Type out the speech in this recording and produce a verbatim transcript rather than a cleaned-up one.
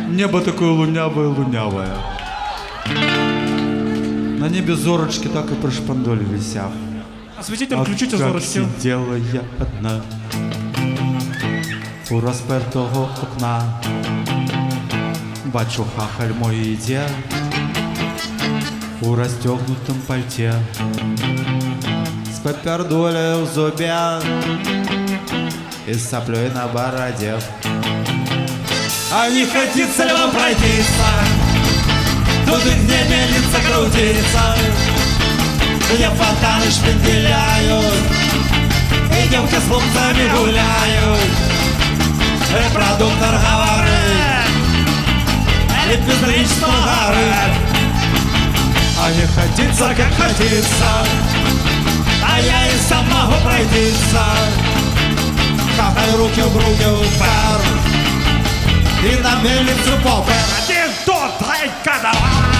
Небо такое лунявое-лунявое. На небе зорочки так и про шпандоль висят. Осветитель, включите зорочки. Сидела я одна у розпертого окна. Бачу, хахаль мой іде у расстегнутом пальте с папердолей в зубе и с соплей на бороде. А не хотится ли вам пройтись тут, где мельница крутится, где фонтаны шпинделяют и девки с лупцами гуляют, репродуктор говорит и безличество горы. А не хотится, как хотится, а я и сам могу пройтись. Хахаль руки в руки упер и на мельницу попер. Один, два, три, давай!